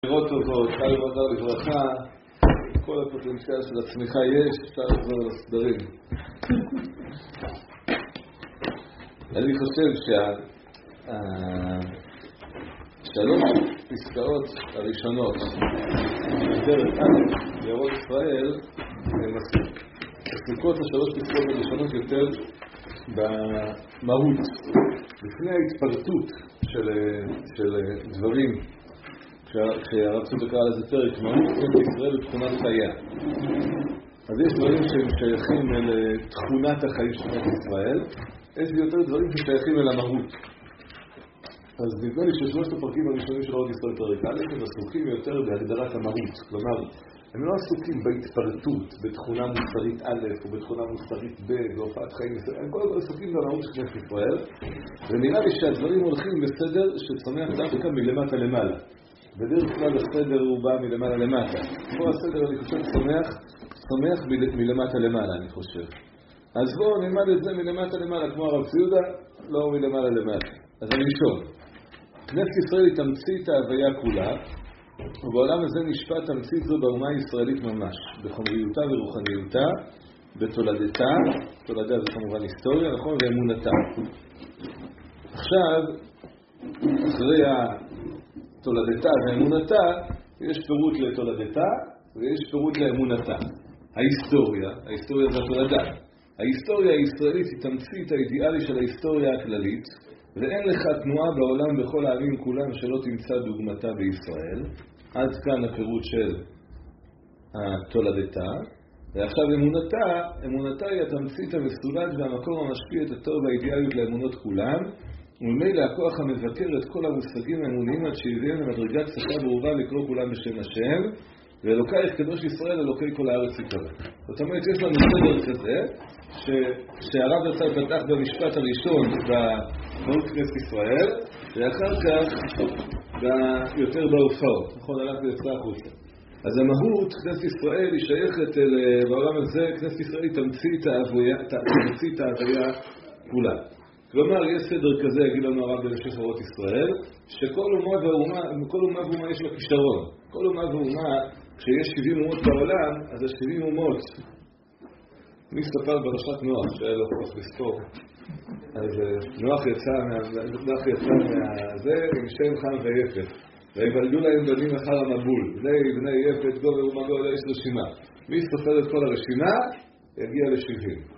לראות אותו, אפשר לראות לברכה, כל הפוטנציאל של הצמיחה יש, אפשר לחזור לסדרים. אני חושב שהשלוש פסקאות הראשונות בדרך א' לארץ ישראל הן עסוקות השלוש פסקאות הראשונות יותר במהות, לפני ההתפרטות של דברים. כשהרב צודק קרא לזה פרק מהות ארץ ישראל בתכונת חיה. אז יש דברים שהם שייכים אל תכונת החיים של ארץ ישראל, יש יותר דברים ששייכים אל המהות. אז נדמה לי ששלושת הפרקים הראשונים של ארץ ישראל פרק א' הם עסוקים יותר בהגדרת המהות. כלומר, הם לא עסוקים בהתפרטות, בתכונה מוסרית א' או בתכונה מוסרית ב' והופעת חיים ישראל. הם כל הזמן עסוקים במהות של ארץ ישראל, ונראה לי שהדברים הולכים בסדר שצומח דווקא מלמטה למעלה. בדרך כלל הסדר הוא בא מלמעלה למטה. פה הסדר אני חושב צומח מלמטה למעלה, אני חושב. אז בואו נלמד את זה מלמטה למעלה, כמו הרב ציודה, לא מלמעלה למטה. אז אני שואל, כנסת ישראל היא תמצית ההוויה כולה, ובעולם הזה נשפט תמצית זו באומה הישראלית ממש, בחומריותה ורוחניותה, בתולדתה, תולדה זה כמובן היסטוריה, נכון? ואמונתה. עכשיו, אחרי תולדתה ואמונתה, יש פירוט לתולדתה ויש פירוט לאמונתה. ההיסטוריה זה התולדה. ההיסטוריה הישראלית היא תמצית האידיאלי של ההיסטוריה הכללית, ואין לך תנועה בעולם בכל העמים כולם שלא תמצא דוגמתה בישראל. עד כאן הפירוט של התולדתה. ועכשיו אמונתה היא התמצית המסולד והמקום המשפיע את הטוב והאידיאליות לאמונות כולם, וממילא הכוח המבקר את כל המושגים האמוניים עד שהביאם למדרגת שפה ברורה לקרוא כולם בשם השם, ואלוקייך קדוש ישראל אלוקי כל הארץ יקרא. זאת אומרת, יש לנו סדר כזה, שהרב יצא פתח במשפט הראשון במהות כנסת ישראל, ואחר כך יותר בהופעות. נכון, הלך ויצא החוצה. אז המהות כנסת ישראל היא שייכת בעולם הזה, כנסת ישראל היא תמצית ההוויה כולה. כלומר, יש סדר כזה, יגיד לנו הרב במשך אורות ישראל, שכל אומה ואומה יש לה כישרון. כל אומה ואומה, כשיש 70 אומות בעולם, אז ה-70 אומות, מי ספר ברשת נוח, שהיה לו כוח לספור. אז נוח יצא מהזה עם שם חם ויפת. ויוולדו להם בנים אחר המבול. בני יפת, גובר ומגור, יש רשימה. מי ספר את כל הרשימה, יגיע ל-70.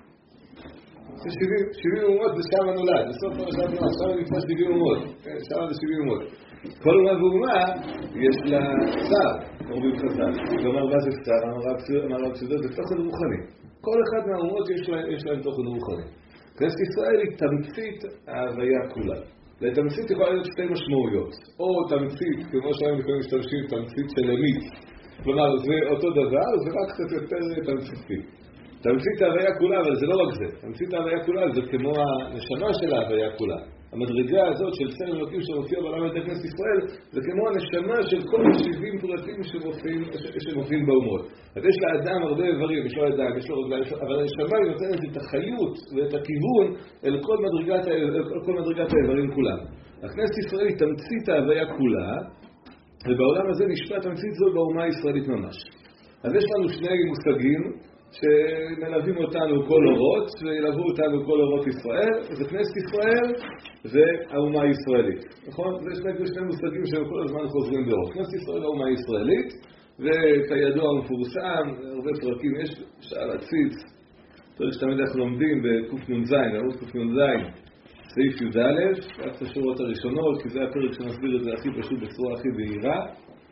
70 אומות זה שם הנולד, בסוף פרשת נוח, שם נמצא 70 אומות, שם זה 70 אומות. כל אומה ואומה יש לה שר, אומרים חז"ל. כלומר, מה זה שר? אמר רב ציודה, זה תוכן רוחני. כל אחד מהאומות יש להם תוכן רוחני. כנסת ישראל היא תמצית ההוויה כולה. לתמצית יכולה להיות שתי משמעויות. או תמצית, כמו שהיום לפעמים משתמשים, תמצית של אמית. כלומר, זה אותו דבר, זה רק קצת יותר תמציתי. תמצית ההוויה כולה, אבל זה לא רק זה. תמצית ההוויה כולה זה כמו הנשמה של ההוויה כולה. המדרגה הזאת של צלם אלוקים שמופיע בעולם ידי כנסת ישראל, זה כמו הנשמה של כל 70 פרטים שמופיעים באומות. אז יש לאדם הרבה איברים, יש לו ידיים, יש לו רגליים, אבל הנשמה היא נותנת את החיות ואת הכיוון אל כל מדרגת האיברים כולם. הכנסת ישראל היא תמצית ההוויה כולה, ובעולם הזה נשפט תמצית זו באומה הישראלית ממש. אז יש לנו שני מושגים, שמלווים אותנו כל אורות, וילוו אותנו כל אורות ישראל, זה כנסת ישראל והאומה הישראלית. נכון? זה שני מושגים שהם כל הזמן חוזרים באור. כנסת ישראל והאומה הישראלית, וכידוע המפורסם, הרבה פרקים יש, שאל הציץ, פרק שתמיד אנחנו לומדים בקנ"ז, ערוץ קנ"ז, סעיף י"א, רק השורות הראשונות, כי זה הפרק שמסביר את זה הכי פשוט בצורה הכי בהירה.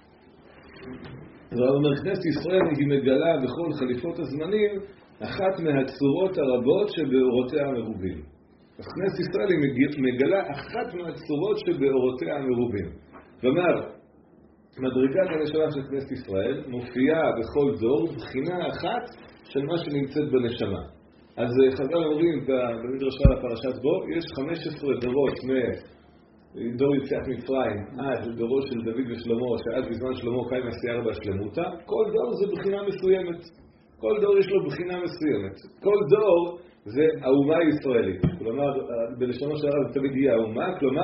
והוא אומר, כנסת ישראל היא מגלה בכל חליפות הזמנים אחת מהצורות הרבות שבאורותיה המרובים. אז כנסת ישראל היא מגלה אחת מהצורות שבאורותיה המרובים. כלומר, מדרגת הנשמה של כנסת ישראל מופיעה בכל דור בחינה אחת של מה שנמצאת בנשמה. אז חז"ל אומרים במדרשה לפרשת בו, יש 15 דורות דור יציאת מצרים עד דורו של דוד ושלמה, שעד בזמן שלמה קיים הסיירה בהשלמותה. כל דור זה בחינה מסוימת. כל דור יש לו בחינה מסוימת. כל דור זה האומה הישראלית. כלומר, בלשונו של הרב תמיד יהיה האומה, כלומר,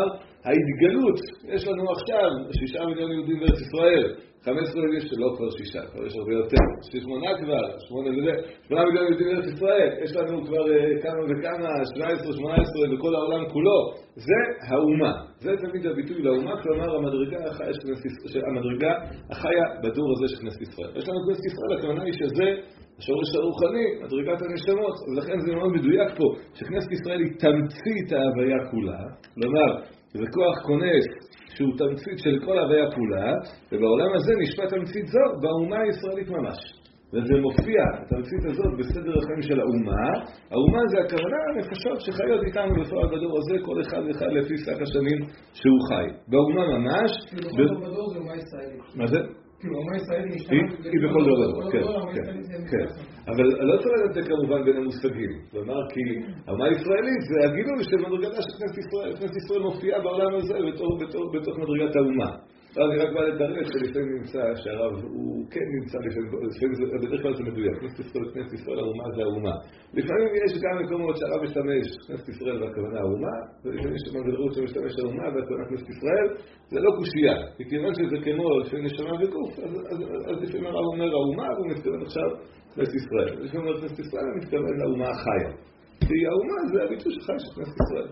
ההתגלות, יש לנו עכשיו 6 מיליון יהודים בארץ ישראל, 15 מיליון שלא כבר 6, כבר יש הרבה יותר, 8 כבר, 8 מיליון יהודים בארץ ישראל, יש לנו כבר כמה וכמה, 17, 18 בכל העולם כולו, זה האומה, זה תמיד הביטוי לאומה, כלומר המדרגה החיה בדור הזה של כנסת ישראל. יש לנו כנסת ישראל, הכוונה היא שזה השורש הרוחני, מדרגת הנשמות, ולכן זה מאוד מדויק פה, שכנסת ישראל היא תמצית ההוויה כולה, כלומר, זה כוח כונס שהוא תמצית של כל ההוויה כולה, ובעולם הזה נשפט תמצית זו באומה הישראלית ממש. וזה מופיע, התמצית הזאת, בסדר החיים של האומה. האומה זה הכוונה הנפשות שחיות איתנו בפועל בדור הזה, כל אחד ואחד לפי שק השנים שהוא חי. באומה ממש... בדור זה אומה ישראלית. מה זה? כאילו, האומה הישראלית נשתמעת... היא בכל דור, כן. אבל לא צריך לדעת כמובן בין המושגים. כלומר, כי האומה הישראלית זה הגילוי של מדרגתה של כנסת ישראל. כנסת ישראל מופיעה בעולם הזה בתוך מדרגת האומה. אני רק בא לדרש שלפעמים נמצא שהרב הוא כן נמצא לפעמים בדרך כלל זה מדויק. כנסת ישראל, האומה זה האומה. לפעמים יש גם מקומות שהרב משתמש כנסת ישראל והכוונה האומה, ולפעמים יש מגדרות שמשתמש האומה והכוונה כנסת ישראל, זה לא קושייה. מכיוון שזה כמו לפעמים נשמה וגוף, אז לפעמים הרב אומר האומה, והוא מתכוון עכשיו כנסת ישראל. לפעמים אומר כנסת ישראל, הוא מתכוון לאומה החיה. כי האומה זה הביטוי שחי של כנסת ישראל.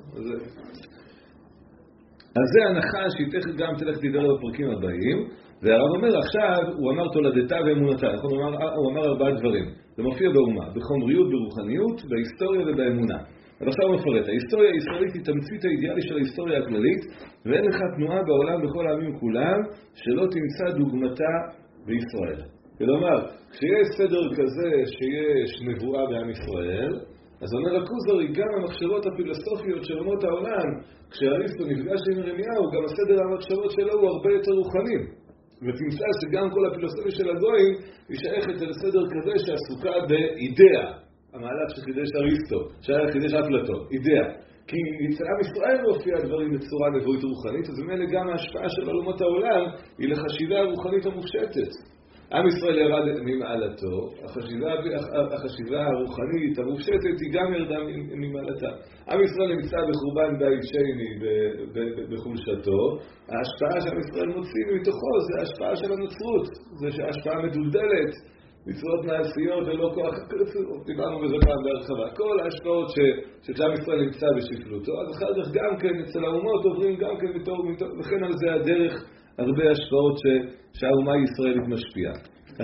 אז זה הנחה שהיא גם תלך תדבר בפרקים הבאים, והרב אומר עכשיו, הוא אמר תולדתה ואמונתה, הוא אמר 4 דברים, זה מופיע באומה, בחומריות, ברוחניות, בהיסטוריה ובאמונה. אבל עכשיו הוא מפרט, ההיסטוריה הישראלית היא תמצית האידיאלי של ההיסטוריה הכללית, ואין לך תנועה בעולם בכל העמים כולם, שלא תמצא דוגמתה בישראל. כלומר, כשיש סדר כזה שיש נבואה בעם ישראל, אז אומר הכוזרי, גם המחשבות הפילוסופיות של אומות העולם, כשאריסטו נפגש עם ירמיהו, גם הסדר המחשבות שלו הוא הרבה יותר רוחני. ותמצא שגם כל הפילוסופיה של הגויים היא שייכת לסדר כזה שעסוקה באידאה, המהלך שחידש אריסטו, שחידש אפלטון, אידאה. כי עם ישראל מופיע הדברים בצורה נבואית רוחנית, אז ממילא גם ההשפעה של אומות העולם היא לחשיבה הרוחנית המופשטת. עם ישראל ירד ממעלתו, החשיבה הרוחנית המופשטת היא גם ירדה ממעלתה. עם ישראל נמצא בחורבן בית שני בחולשתו, ההשפעה שעם ישראל מוצאים מתוכו זה ההשפעה של הנוצרות, זה השפעה מדולדלת, מצוות מעשיות ולא כוח, דיברנו בזה פעם בהרחבה, כל ההשפעות שכשעם ישראל נמצא בשפלותו, אז אחר כך גם כן אצל האומות עוברים גם כן וכן על זה הדרך הרבה השפעות שהאומה הישראלית משפיעה. אז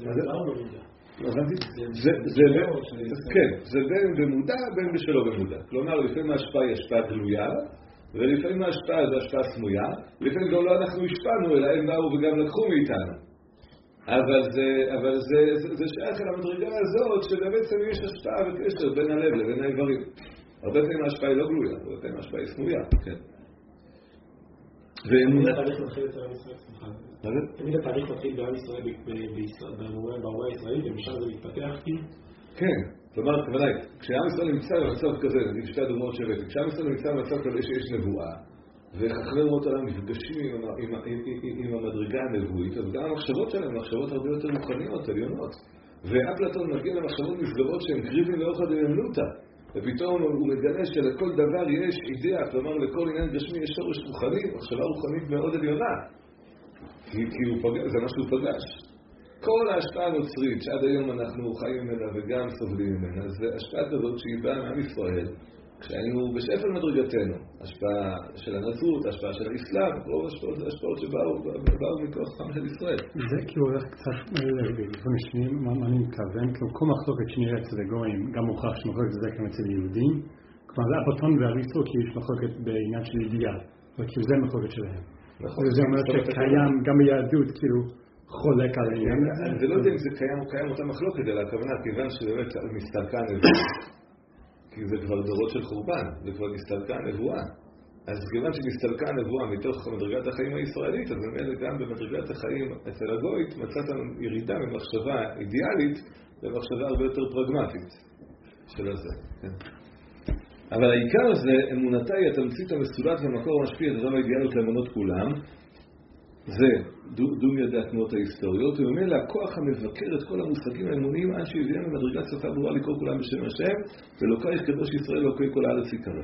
זה בין במודע, בין בשלא במודע. כלומר, לפעמים ההשפעה היא השפעה גלויה, ולפעמים ההשפעה זה השפעה סמויה, לפעמים גם לא אנחנו השפענו, אלא הם באו וגם לקחו מאיתנו. אבל זה שייך אל המדרגה הזאת, שבעצם יש השפעה וקשר בין הלב לבין האיברים. הרבה פעמים ההשפעה היא לא גלויה, הרבה פעמים ההשפעה היא סמויה, כן. תמיד התהליך מתחיל אצל עם ישראל, סליחה. תמיד התהליך מתחיל בעם ישראל באומה הישראלית, ומשם זה מתפתח כאילו? כן, כלומר, כוודאי, כשעם ישראל נמצא במצב כזה, נגיד שתי הדוגמאות שהבאתי, כשעם ישראל נמצא במצב כזה שיש נבואה, וחכמי אומות העולם נפגשים עם המדרגה הנבואית, אז גם המחשבות שלהם, מחשבות הרבה יותר רוחניות, עליונות. ואפלטון מגיע למחשבות נשגבות שהן קריבים לאורך הדמיונותא. ופתאום הוא מגלה שלכל דבר יש אידאה, כלומר לכל עניין גשמי יש שורש רוחני, מחשבה רוחנית מאוד עליונה. כי זה מה שהוא פגש. כל ההשפעה הנוצרית שעד היום אנחנו חיים ממנה וגם סובלים ממנה, זה השפעה כזאת שהיא באה מעם ישראל, כשהיינו בשפל מדרגתנו. השפעה של הנצרות, השפעה של האסלאם, רוב השפעות שבאו מכוח חם של ישראל. זה כאילו הולך קצת לפני שנים, מה אני מתכוון? כל מחלוקת שנראה אצל הגויים, גם מוכרח שמחלוקת זה גם אצל יהודים. כלומר, זה אפלטון ואריסטו, כי יש מחלוקת בעניין של אידיאל, וכאילו זה מחלוקת שלהם. וזה אומר שקיים גם ביהדות, כאילו, חולק על העניין. אני לא יודע אם זה קיים אותה מחלוקת, אלא הכוונה, כיוון שבאמת מסתלקה הנבואה. כי זה כבר דורות של חורבן, זה כבר מסתלקה הנבואה. אז כיוון שמסתלקה הנבואה מתוך מדרגת החיים הישראלית, אז באמת גם במדרגת החיים אצל הגוית מצאת ירידה ממחשבה אידיאלית למחשבה הרבה יותר פרגמטית של הזה. כן? אבל העיקר זה אמונתה היא התמצית המסולת והמקור המשפיע את רם האידיאליות לאמונות כולם. זה דום ידי התנועות ההיסטוריות, וממילא הכוח המבקר את כל המושגים האמוניים עד שהביאם במדרגת שפה ברורה לקרוא כולם בשם השם, ולוקח קדוש ישראל ולוקח כל הארץ יקרא.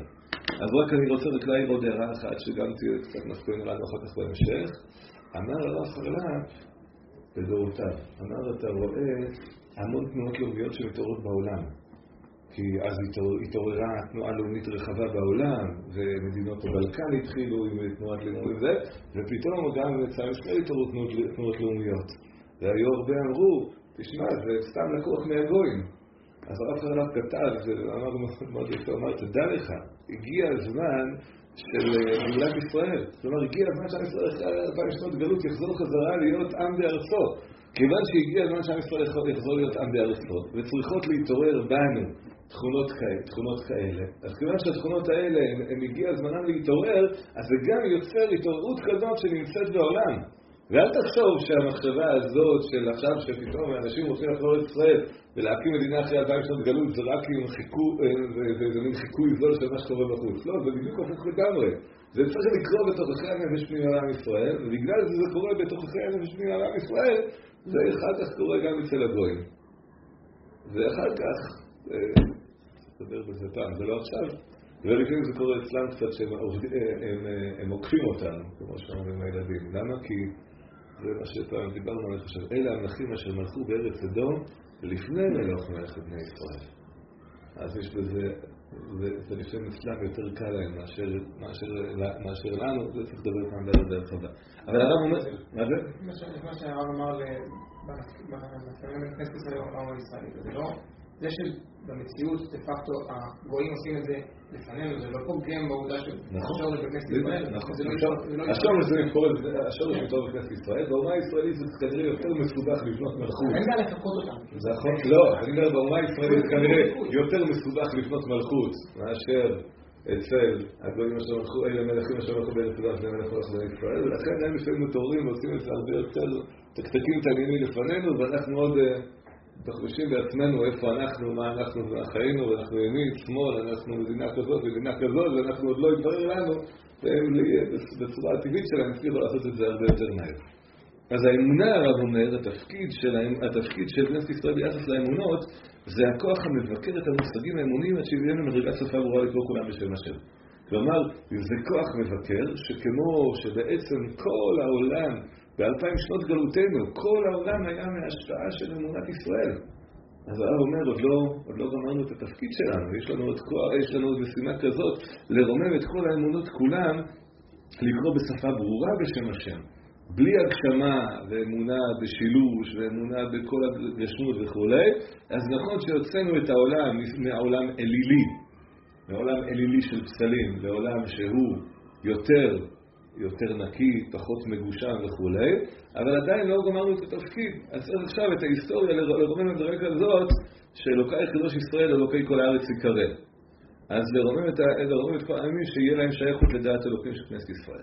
אז רק אני רוצה רק להעיר עוד הערה אחת שגם תהיה קצת מסכוין לנו אחר כך בהמשך. אמר הרב חרל"פ בדורותיו, אמר אתה רואה המון תנועות לאומיות שמתעוררות בעולם, כי אז התעוררה תנועה לאומית רחבה בעולם, ומדינות הבלקן התחילו עם תנועת לאומית וזה, ופתאום גם בצד ישראל התעוררו תנועות לאומיות. והיו הרבה אמרו, תשמע, זה סתם לקוח מהגויים. אז הרב חרל"פ כתב, ואמר מאוד יפה, אמר, תדע לך, הגיע הזמן של גאולת ישראל. כלומר, הגיע הזמן שעם ישראל אחרי 2000 שנות גלות יחזור חזרה להיות עם בארצו. כיוון שהגיע הזמן שעם ישראל יחזור להיות עם בארצו, וצריכות להתעורר בנו תכונות כאלה. אז כיוון שהתכונות האלה, הם הגיע הזמנם להתעורר, אז זה גם יוצר התעוררות כזאת שנמצאת בעולם. ואל תחשוב שהמחשבה הזאת של עכשיו שפתאום האנשים רוצים לחזור לישראל ולהקים מדינה אחרי 2000 שנות גלות זה רק עם חיקוי זול של מה שקורה בחוץ. לא, זה בדיוק הפוך לגמרי. זה צריך לקרוא בתוככי הנפש פנימה לעם ישראל, ובגלל זה קורה בתוככי הנפש פנימה לעם ישראל, זה אחר כך קורה גם אצל הגויים. ואחר כך, נדבר בזה פעם, זה לא עכשיו, ולפעמים זה קורה אצלם קצת שהם עוקפים אותנו, כמו שאומרים הילדים. למה? כי זה מה שפעם דיברנו עליך עכשיו. אלה המלכים אשר מלכו בארץ אדום לפני מלך מלך בני ישראל. אז יש בזה, זה לפעמים אצלם יותר קל להם מאשר לנו, זה צריך לדבר פעם דרך הבא. אבל הרב אומר, מה זה? מה שהרב אמר במסכמים בכנסת ישראל העם הישראלי, זה לא, זה שבמציאות דה פקטו הגויים עושים את זה לפנינו, זה לא פוגם בעובדה שהשורש בכנסת ישראל. השורש זה מתור בכנסת ישראל, באומה הישראלית זה כנראה יותר מסובך לבנות מלכות. אין בעיה לחכות אותם. לא, אני אומר, באומה הישראלית כנראה יותר מסובך לבנות מלכות מאשר אצל הגויים אשר מלכו, אלה מלכים אשר מלכו בארץ אדום לפני מלך מלך בני ישראל, ולכן הם לפעמים מתעוררים ועושים את זה הרבה יותר תקתקים את העניינים לפנינו, ואנחנו עוד תחושים בעצמנו איפה אנחנו, מה אנחנו חיינו, ואנחנו ימין, שמאל, אנחנו מדינה כזאת, ואנחנו עוד לא יתברר לנו, והם בצורה הטבעית שלהם הצליחו לעשות את זה הרבה יותר מהר. אז האמונה, הרב אומר, התפקיד של כנסת ישראל ביחס לאמונות, זה הכוח המבקר את המושגים האמוניים עד שיביאו למדרגת שפה ברורה לקרוא כולם בשם השם. כלומר, זה כוח מבקר שכמו שבעצם כל העולם ב2000 שנות גלותנו, כל העולם היה מההשפעה של אמונת ישראל. אז הרב אומר, עוד לא גמרנו את התפקיד שלנו, יש לנו עוד משימה כזאת, לרומם את כל האמונות כולם, לקרוא בשפה ברורה בשם השם. בלי הגשמה ואמונה בשילוש ואמונה בכל הגשמות וכו'. אז נכון שיוצאנו את העולם מהעולם אלילי, מעולם אלילי של פסלים, לעולם שהוא יותר נקי, פחות מגושם וכו'. אבל עדיין לא גמרנו את התפקיד. אז צריך עכשיו את ההיסטוריה לרומם את הרקע הזאת שאלוקי קדוש ישראל, אלוקי כל הארץ יקרא. אז לרומם את כל העמים שיהיה להם שייכות לדעת אלוקים של כנסת ישראל.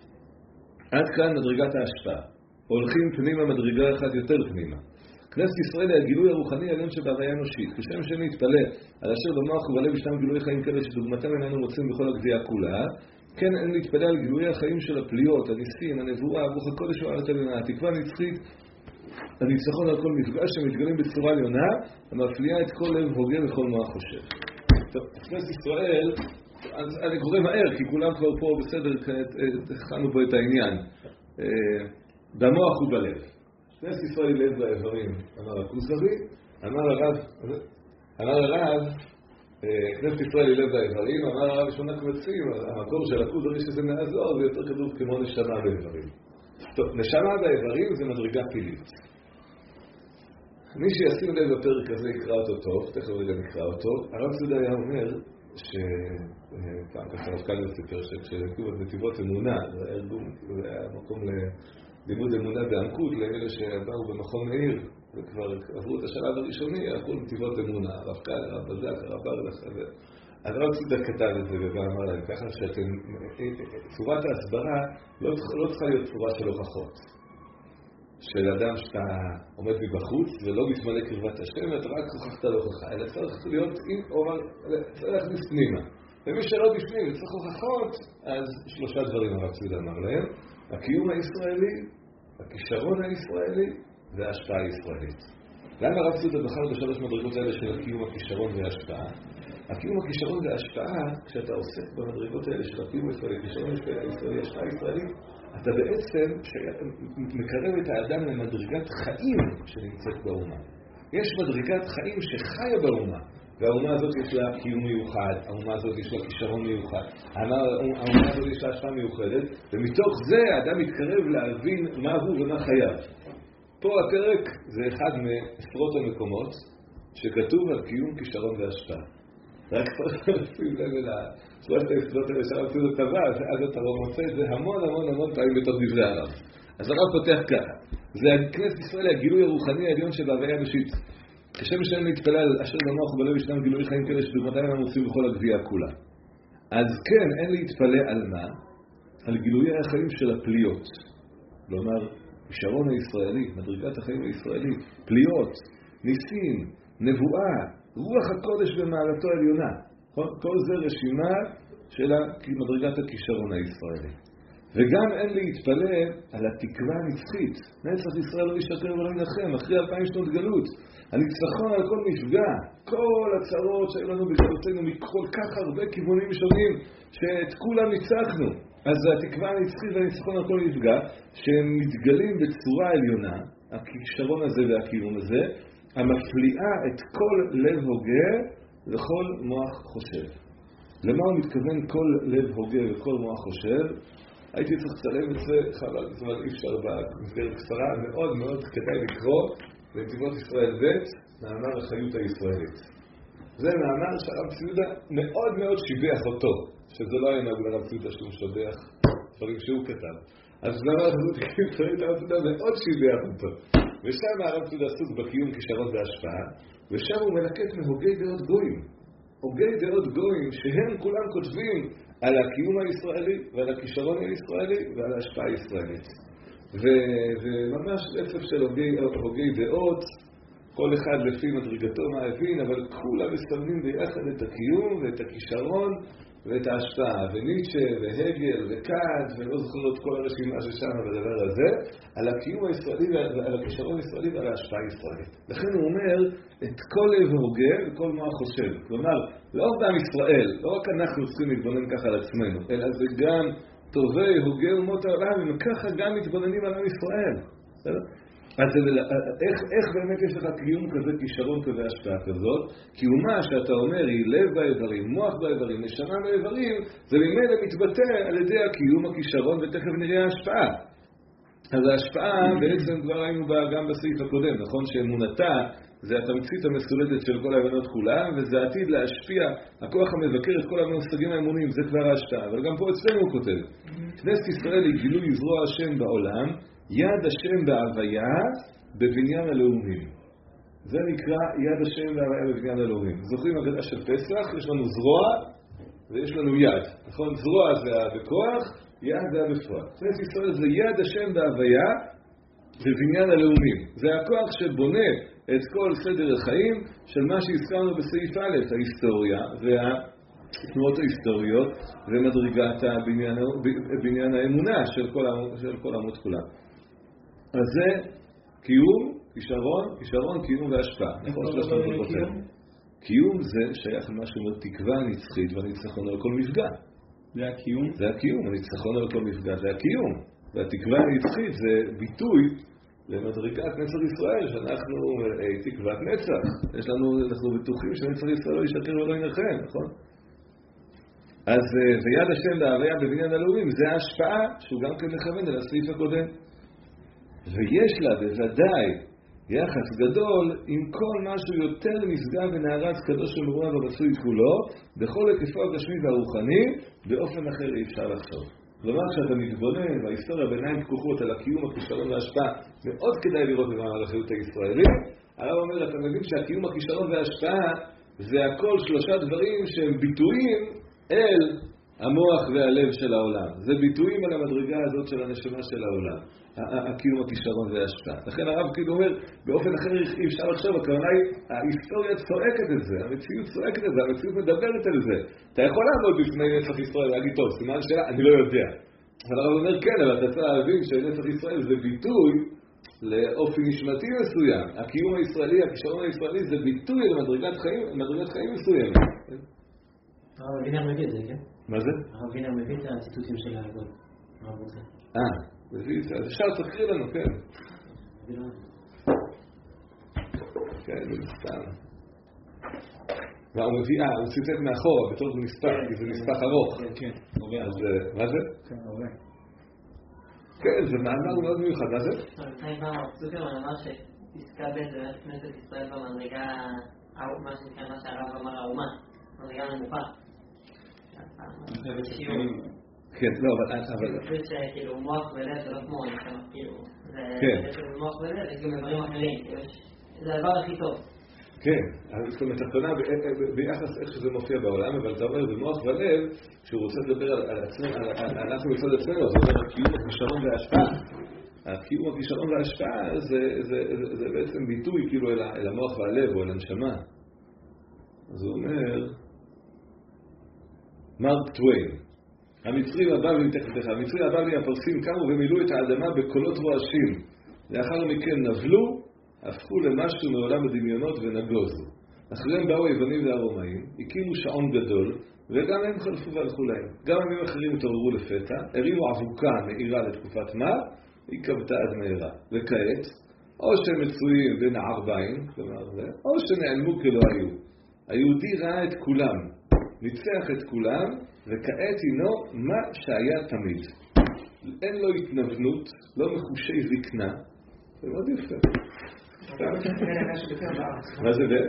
עד כאן מדרגת ההשפעה. הולכים פנימה מדרגה אחת יותר פנימה. כנסת ישראל היא הגילוי הרוחני העליון שבהוויה אנושית. כשם שנתפלא על אשר במוח ובלב ישנם גילוי חיים כאלה שדוגמתם איננו מוצאים בכל הגבייה כולה, כן אין להתפלא על גילוי החיים של הפליות, הניסים, הנבואה, רוח הקודש והארץ העליונה, התקווה הנצחית, הניצחון על כל מפגש שמתגלים בצורה עליונה, המפליאה את כל לב הוגה וכל מוח חושב. טוב, כנסת ישראל, אז אני קורא מהר, כי כולם כבר פה בסדר, הכנו פה את העניין. במוח ובלב. כנסת ישראל היא לב והאיברים, אמר הכוזרי, אמר הרב, כנסת ישראל היא לב והאיברים, אמר הרב שמונה קבצים, המקור של הכוזרי שזה נעזור, זה יותר כתוב כמו נשמה באיברים. טוב, נשמה באיברים זה מדרגה פילית. מי שישים לב בפרק הזה יקרא אותו טוב, תכף רגע נקרא אותו. הרב צודה היה אומר שפעם ככה הרב קלנר סיפר שכשהקימו את נתיבות אמונה, זה היה מקום ללימוד אמונה בעמקות לאלה שבאו במכון מאיר וכבר עברו את השלב הראשוני, הלכו נתיבות אמונה, הרב קלנר, הרב בזק, הרב ברלך. אז הרב צודה כתב את זה ואמר להם ככה שאתם, צורת ההסברה לא צריכה להיות צורה של הוכחות. של אדם שאתה עומד מבחוץ ולא מתמלא קרבת השם ואתה רק הוכחת להוכחה, אלא צריך להיות צריך להכניס פנימה. ומי שלא בפנים וצריך הוכחות, אז שלושה דברים הרב צודה אמר להם: הקיום הישראלי, הכישרון הישראלי וההשפעה הישראלית. למה הרב צודה בחר בשלוש מדרגות האלה של הקיום, הכישרון וההשפעה? הקיום, הכישרון וההשפעה, כשאתה עוסק במדרגות האלה של הקיום הישראלי, כישרון הישראלי, השפעה ישראלית, אתה בעצם מקרב את האדם למדרגת חיים שנמצאת באומה. יש מדרגת חיים שחיה באומה, והאומה הזאת יש לה קיום מיוחד, האומה הזאת יש לה כישרון מיוחד, האומה הזאת יש לה השפעה מיוחדת, ומתוך זה האדם מתקרב להבין מה הוא ומה חייו. פה הפרק זה אחד מעשרות המקומות שכתוב על קיום, כישרון והשפעה. רק שים לב אל שלושת היסודות האלה שהרב צבי טבע, אז אתה לא מוצא את זה המון פעמים בתוך דברי הרב. אז הרב פותח ככה, זה כנסת ישראל, הגילוי הרוחני העליון שבהוויה אנושית. כשם שאין להתפלל אשר במוח ובלב ישנם גילוי חיים כאלה שדוגמתם הם מוצאים בכל הגבייה כולה. אז כן, אין להתפלל על מה? על גילויי החיים של הפליות. כלומר, כישרון הישראלי, מדרגת החיים הישראלי, פליות, ניסים, נבואה, רוח הקודש במעלתו העליונה. כל זה רשימה של מדרגת הכישרון הישראלי. וגם אין להתפלל על התקווה הנצחית. נצח ישראל לא ישקר ולא ינחם, אחרי 2000 שנות גלות. הניצחון על כל מפגע, כל הצרות שהיו לנו בגלותנו מכל כך הרבה כיוונים שונים, שאת כולם ניצחנו. אז התקווה הנצחית והניצחון על כל מפגע, שהם מתגלים בצורה עליונה, הכישרון הזה והקיום הזה, המפליאה את כל לב הוגה וכל מוח חושב. למה הוא מתכוון כל לב הוגה וכל מוח חושב? הייתי צריך לצלם את זה, חבל, זאת אומרת, אי אפשר במסגרת קצרה, מאוד כדאי לקרוא בנתיבות ישראל ב', מאמר החיות הישראלית. זה מאמר שהרב ציודה מאוד שיבח אותו, שזה לא היה נהוג לרב ציודה שהוא משבח דברים שהוא כתב. אז מאמר החיות הישראלית הרב ציודה מאוד שיבח אותו. ושם הרב ציודה עסוק בקיום, כישרון והשפעה, ושם הוא מלקט מהוגי דעות גויים. הוגי דעות גויים שהם כולם כותבים על הקיום הישראלי ועל הכישרון הישראלי ועל ההשפעה הישראלית. וממש רצף של הוגי דעות, כל אחד לפי מדרגתו מה הבין, אבל כולם מסמנים ביחד את הקיום ואת הכישרון ואת ההשפעה. וניטשה והגל וקאנט, ולא זוכר את כל הרשימה ששם בדבר הזה, על הקיום הישראלי ועל הכישרון הישראלי ועל ההשפעה הישראלית. לכן הוא אומר את כל לב הוגה וכל מה חושב. כלומר, לא רק בעם ישראל, לא רק אנחנו צריכים להתבונן ככה על עצמנו, אלא זה גם טובי הוגי אומות העולם, וככה גם מתבוננים על עם ישראל. אז איך באמת יש לך קיום כזה, כישרון כזה, השפעה כזאת? קיומה שאתה אומר היא לב באיברים, מוח באיברים, נשמה באיברים, זה ממילא מתבטא על ידי הקיום, הכישרון, ותכף נראה ההשפעה. אז ההשפעה בעצם כבר היינו בה גם בסעיף הקודם, נכון? שאמונתה זה התמצית המסולדת של כל האמונות כולם, וזה עתיד להשפיע, הכוח המבקר את כל המושגים האמוניים, זה כבר ההשפעה. אבל גם פה אצלנו הוא כותב, כנסת ישראל היא גילוי זרוע השם בעולם, יד השם בהוויה בבניין הלאומים. זה נקרא יד השם בהוויה בבניין הלאומים. זוכרים הגדה של פסח? יש לנו זרוע ויש לנו יד. נכון? זרוע זה בכוח, יד זה בפועל. כנסת ישראל זה יד השם בהוויה בבניין הלאומים. זה הכוח שבונה את כל סדר החיים של מה שהזכרנו בסעיף א', ההיסטוריה והתנועות ההיסטוריות ומדרגת בניין האמונה של כל עמות כולם. אז זה קיום, כישרון, קיום והשפעה. נכון, שלושת המקומות. קיום זה שייך למה שאומר תקווה נצחית והניצחון על כל מפגע. זה הקיום? זה הקיום, הניצחון על כל מפגע, זה הקיום. והתקווה הנצחית זה ביטוי למדרגת נצח ישראל, שאנחנו תקוות נצח. אנחנו בטוחים שנצח ישראל לא ישקר ולא ינחם, נכון? אז ויד השם בהוויה בבניין הלאומים, זה ההשפעה שהוא גם כן מכוון על הסעיף הקודם. ויש לה בוודאי יחס גדול עם כל משהו יותר נשגב ונערץ קדוש ומרומם ומצוי כולו, בכל היקפו הגשמי והרוחני, באופן אחר אי אפשר לחשוב. כלומר, כשאתה מתבונן בהיסטוריה בעיניים פקוחות על הקיום, הכישרון וההשפעה, מאוד כדאי לראות במאמר החיות הישראלי. הרב אומר, אתה מבין שהקיום, הכישרון וההשפעה זה הכל שלושה דברים שהם ביטויים אל המוח והלב של העולם. זה ביטויים על המדרגה הזאת של הנשמה של העולם. הקיום, הכישרון וההשפעה. לכן הרב כאילו אומר, באופן אחר אי אפשר לחשוב, הכוונה היא, ההיסטוריה צועקת את זה, המציאות צועקת את זה, המציאות מדברת על זה. אתה יכול לעמוד בפני נצח ישראל ולהגיד, טוב, סימן שאלה, אני לא יודע. אבל הרב אומר, כן, אבל אתה צריך להבין שנצח ישראל זה ביטוי לאופי נשמתי מסוים. הקיום הישראלי, הכישרון הישראלי זה ביטוי למדרגת חיים מסוים. הרב וינר מביא את זה, כן? מה זה? הרב וינר מביא את הציטוטים של הגול. הרב רוצה. מביא את זה. אז אפשר תקריא לנו, כן. כן, זה מסתם. הוא מביא, הוא ציטט מאחורה, בתור זה נספח, כי זה נספח ארוך. כן. אז מה זה? כן, הרבה. כן, זה מאמר מאוד מיוחד, מה זה? לפני פעם צוקרמן אמר שפסקה ב' זה בעצם כנסת ישראל במדרגה, מה שנקרא מה שהרב אמר האומה, מדרגה נמוכה. כן, לא, אבל... זה שכאילו מוח ולב זה לא כמו נשמה, כאילו, זה מוח ולב, יש גם דברים אחרים, זה הדבר הכי טוב. כן, זאת אומרת, הכוונה ביחס איך שזה מופיע בעולם, אבל אתה אומר במוח ולב, כשהוא רוצה לדבר על עצמנו, אנחנו מצד עצמנו, זה אומר הקיום, הכישרון וההשפעה. הקיום, הכישרון וההשפעה זה בעצם ביטוי כאילו אל המוח והלב או אל הנשמה. אז הוא אומר, מרק טוויין, המצרים הבבלים הפרסים קמו ומילאו את האדמה בקולות רועשים. לאחר מכן נבלו, הפכו למשהו מעולם הדמיונות ונגוזו. אחריהם באו היוונים והרומאים, הקימו שעון גדול, וגם הם חלפו והלכו להם. גם עמים אחרים התעוררו לפתע, הרימו אבוקה מאירה לתקופת מה, היא כבתה עד מהרה. וכעת, או שהם מצויים בין הערביים, או שנעלמו כלא היו. היהודי ראה את כולם, ניצח את כולם, וכעת הינו מה שהיה תמיד. אין לו התנוונות, לא מחושי זקנה. זה מאוד יפה. מה זה זה?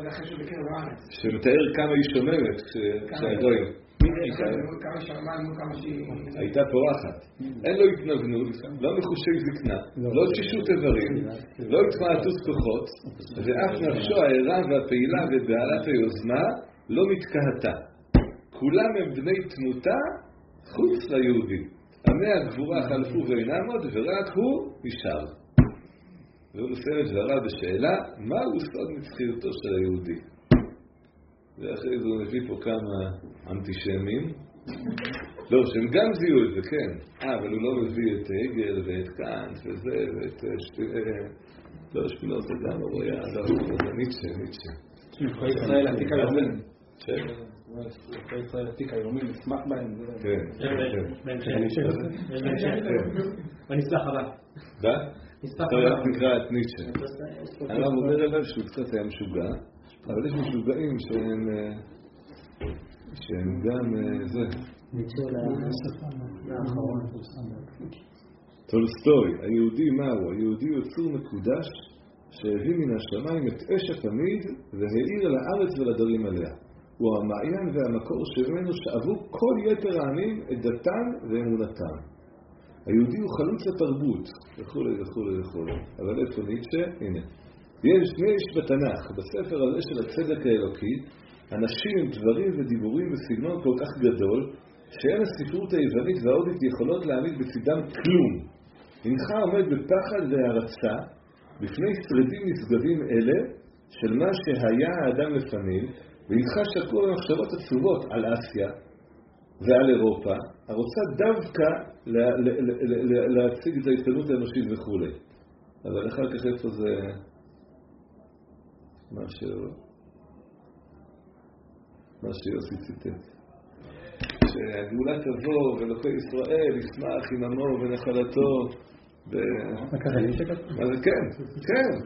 שמתאר כמה היא שוממת כשהגויים. כמה שרמן מול כמה שהיא... הייתה פורחת. אין לו התנוונות, לא מחושי זקנה, לא תשישות איברים, לא התמעטות כוחות, ואף נפשו הערה והפעילה ובעלת היוזמה לא מתקהתה. כולם הם בני תמותה חוץ ליהודי. עמי הגבורה חלפו ואינם עוד, ורק הוא נשאר. והוא מסיים את דבריו בשאלה, מהו סוד נצחיותו של היהודי? ואחרי זה הוא מביא פה כמה אנטישמים. לא, שהם גם זיהו את זה, כן. אבל הוא לא מביא את הגל ואת קאנט וזה, ואת לא, שפינוזה גם, הוא היה, לא, ניטשה. כל ישראל עתיק היומין. כל ישראל עתיק היומין, נשמח בהם. כן. בנסלח הבא. מה? אתה רק נקרא את ניטשה. הרב אומר אליו שהוא קצת היה משוגע, אבל יש משוגעים שהם גם זה. ניטשה לאחרון. טולסטוי, היהודי מהו? היהודי הוא צור מקודש שהביא מן השמיים את אש התמיד והאיר לארץ ולדרים עליה. הוא המעיין והמקור שממנו שאבו כל יתר העמים את דתם ואמונתם. היהודי הוא חלוץ לתרבות, וכו'. אבל איפה ניטשה? הנה. יש בתנ"ך, בספר הזה של הצדק האלוקי, אנשים, דברים ודיבורים בסגנון כל כך גדול, שאין הספרות היוונית וההודית יכולות להעמיד בצדם כלום. הנך עומד בפחד והרצה, בפני שרידים נשגבים אלה, של מה שהיה האדם לפנים, והנך שקוע במחשבות עצובות על אסיה ועל אירופה, הרוצה דווקא להציג את ההתקדמות האנושית וכו'. אבל אחר כך איפה זה מה שיוסי ציטט. שהגאולה תבוא ולוקי ישראל ישמח עם עמו ונחלתו. מה ככה לי שקט? מה זה? כן.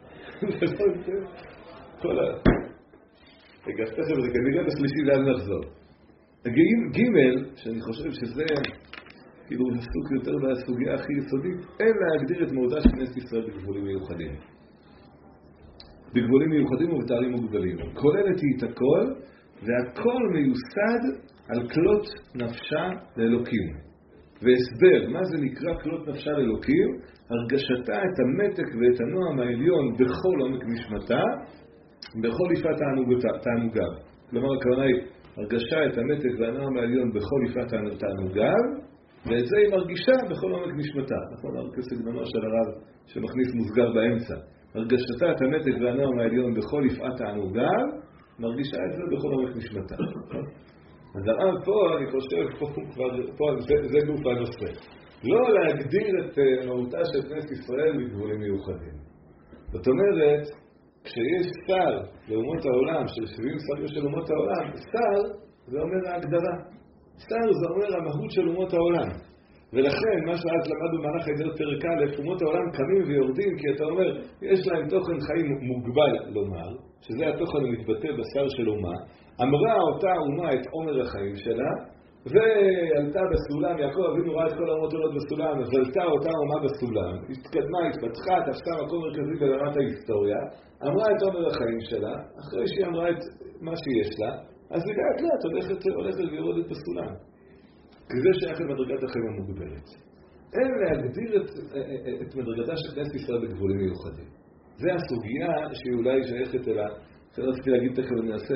כל ה... רגע, תכף זה כנראה בשלישי לאן לחזור. ג' שאני חושב שזה כאילו עסוק יותר מהסוגיה הכי יסודית, אין להגדיר את מעודה של כנסת ישראל בגבולים מיוחדים. בגבולים מיוחדים ובתארים מוגבלים. כוללת היא את הכל, והכל מיוסד על כלות נפשה לאלוקים. והסבר, מה זה נקרא כלות נפשה לאלוקים? הרגשתה את המתק ואת הנועם העליון בכל עומק נשמתה, בכל יפת תענוגיו. כלומר, הכוונה היא, הרגשה את המתק והנועם העליון בכל יפת תענוגיו, ואת זה היא מרגישה בכל עומק נשמתה. נכון, כסגנונו של הרב שמכניס מוסגר באמצע. הרגשתה את המתק והנועם העליון בכל יפת תענוגיו, מרגישה את זה בכל עומק נשמתה. אז הרב פה, אני חושב, פה זה גוף הנושא. לא להגדיר את מהותה של כנסת ישראל בגבולים מיוחדים. זאת אומרת, כשיש שר לאומות העולם, של 70 שרים של אומות העולם, שר זה אומר ההגדרה. שר זה אומר המהות של אומות העולם. ולכן, מה שאז למדנו במהלך הידיעות פרק א', אומות העולם קמים ויורדים, כי אתה אומר, יש להם תוכן חיים מוגבל לומר, שזה התוכן המתבטא בשר של אומה, אמרה אותה אומה את עומר החיים שלה, ועלתה בסולם, יעקב אבינו ראה את כל האומות עולות בסולם, אז עלתה אותה אומה בסולם, התקדמה, התפתחה, תפסה מקום מרכזי ברמת ההיסטוריה, אמרה את עומר החיים שלה, אחרי שהיא אמרה את מה שיש לה, אז לאט לאט הולכת ויורדת בסולם. כי זה שייך למדרגת החיים המוגבלת. אין להגדיר את מדרגתה של כנסת ישראל בגבולים מיוחדים. זה הסוגיה שהיא אולי שייכת אלה, שאני רציתי להגיד תכף ונעשה,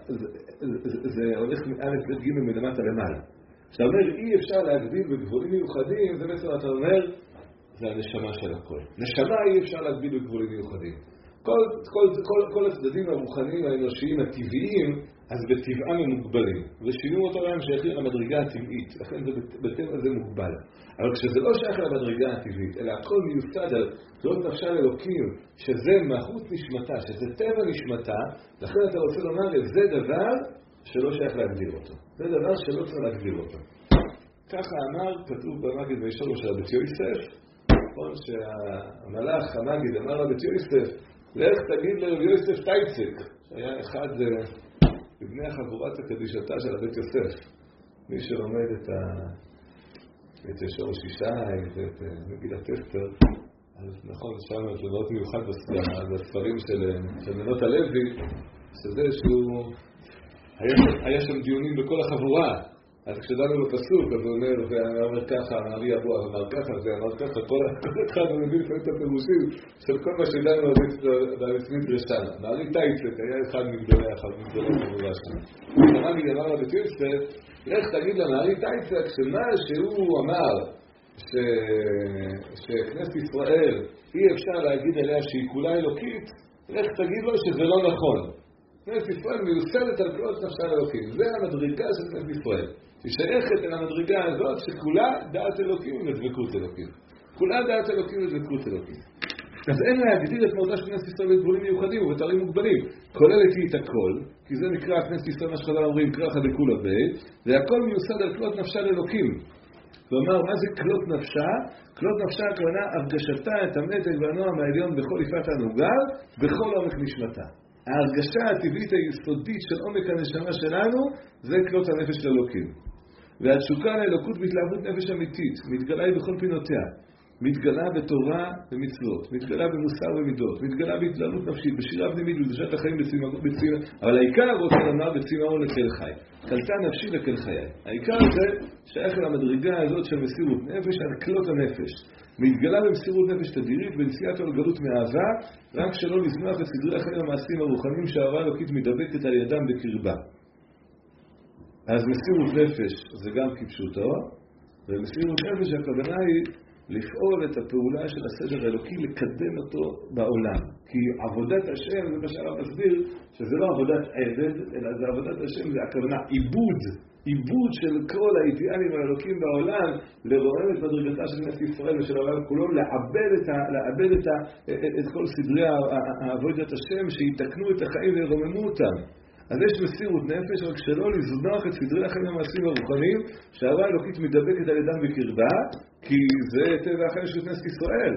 זה הולך מא' ב' ג' מלמטה למעלה. כשאתה אומר אי אפשר להגדיר בגבולים מיוחדים, זה בעצם אתה אומר, זה הנשמה של הכל. נשמה אי אפשר להגדיר בגבולים מיוחדים. כל הצדדים הרוחניים האנושיים הטבעיים, אז בטבעם הם מוגבלים. ושינו אותו להם שייכים למדרגה הטבעית, לכן בטבע זה מוגבל. אבל כשזה לא שייך למדרגה הטבעית, אלא הכל מיוסד על כלות נפשה אלוקים, שזה מהות נשמתה, שזה טבע נשמתה, לכן אתה רוצה לומר, זה דבר שלא שייך להגדיר אותו. זה דבר שלא צריך להגדיר אותו. ככה אמר, כתוב במגיד בישור של הבית יוסף, נכון שהמלאך המגיד אמר לבית יוסף, לך תגיד לרבי יוסף טייצק, שהיה אחד מבני החבורת הקדישתה של הבית יוסף. מי שלומד את שורש ישעיה ואת מגילת אסתר, אז נכון, שם זה מאוד מיוחד בספרים של מנות הלוי, שזה שהוא, היה שם דיונים בכל החבורה. אז כשדנו בפסוק, אז הוא אומר, ואמר ככה, אמרי אבו אמר ככה, ואמר ככה, כל אחד הוא מבין לפעמים את הפירושים של כל מה שדנו בעצמית רשנה. אמרי טייצק היה אחד מגדולי החבורה שם. אמר לבית יוסף, לך תגיד למארי טייצק שמה שהוא אמר, שכנסת ישראל אי אפשר להגיד עליה שהיא כולה אלוקית, לך תגיד לו שזה לא נכון. כנסת ישראל מיוסדת על כלות נפשה אלוקים. זה המדרגה של כנסת ישראל. היא שייכת אל המדרגה הזאת שכולה דעת אלוקים ודבקות אלוקים. כולה דעת אלוקים ודבקות אלוקים. אז אין להגדיר את מהותה של כנסת ישראל בגבולים מיוחדים ובתארים מוגבלים. כוללת היא את הכל, כי זה נקרא כנסת ישראל, מה שחז"ל אומרים, כרחא דכולא ביה, והכל מיוסד על כלות נפשה לאלוקים. כלומר, מה זה כלות נפשה? כלות נפשה הכוונה הרגשתה את המתק והנועם העליון בכל יפת הנוגה, בכל עומק נשמתה. ההרגשה הטבעית היסודית של עומק הנשמה שלנו זה כלות הנפש של אלוקים. והתשוקה לאלוקות בהתלהבות נפש אמיתית, מתגלה היא בכל פינותיה. מתגלה בתורה ומצוות, מתגלה במוסר ומידות, מתגלה בהתלהבות נפשית, בשירה פנימית ובקדושת החיים בצמאון, אבל העיקר רוצה לומר בצמאון לכל חי. קלטה נפשי לכל חיי. העיקר זה שייך למדרגה הזאת של מסירות נפש על כלות הנפש. מתגלה במסירות נפש תדירית בנסיעתו לגלות מאהבה, רק שלא לזנוח את סדרי החיים המעשיים הרוחניים שהאהבה האלוקית מדבקת על ידם בקרבה. אז מסירות נפש זה גם כפשוטו, ומסירות נפש הכוונה היא לפעול את הפעולה של הסדר האלוקי, לקדם אותו בעולם. כי עבודת השם, זה מה שהרב מסביר, שזה לא עבודת עבד, אלא זה עבודת השם, זה הכוונה עיבוד של כל האידיאלים האלוקים בעולם, לרומם את מדרגתה של כנסת ישראל ושל העולם כולו, לעבד את כל סדרי עבודת השם, שיתקנו את החיים וירוממו אותם. אז יש מסירות נפש, רק שלא לזנוח את סדרי החיים המעשיים הרוחניים, שהאהבה האלוקית מדבקת על ידם בקרבה, כי זה טבע החיים של כנסת ישראל.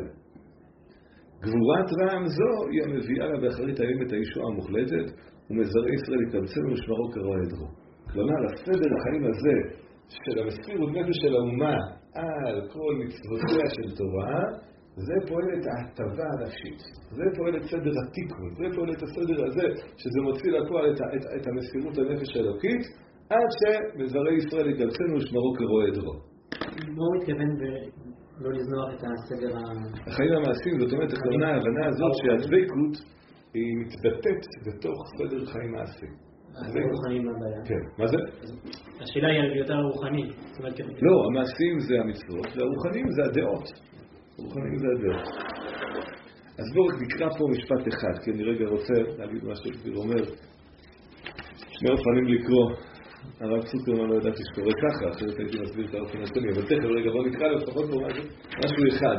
גבורת רעם זו היא המביאה לה באחרית הימים את הישועה המוחלטת, ומזרעי ישראל יקבצנו ושמרו כרוע עדרו. כלומר, הסדר החיים הזה של המסירות נפש של האומה על כל מצוותיה של תורה, זה פועל את ההטבה הנפשית. זה פועל את סדר התיקון. זה פועל את הסדר הזה, שזה מוציא לפועל את המסירות הנפש האלוקית, עד שמזרעי ישראל יקבצנו ושמרו כרוע עדרו. מה הוא מתכוון ולא לזנוח את הסדר החיים המעשיים? זאת אומרת, הכוונה, ההבנה הזאת שהדבקות היא מתבטאת בתוך סדר חיים מעשי. זה רוחני מה הבעיה? כן, מה זה? השאלה היא יותר רוחני. לא, המעשיים זה המצוות, והרוחניים זה הדעות. הרוחניים זה הדעות. אז בואו נקרא פה משפט אחד, כי אני רגע רוצה להגיד מה שכביר אומר. שני אופנים לקרוא. הרב צוקרמן לא ידעתי שקורה ככה, אחרת הייתי מסביר את האופן השני, אבל תכף רגע, בואו נקרא לפחות פה משהו אחד.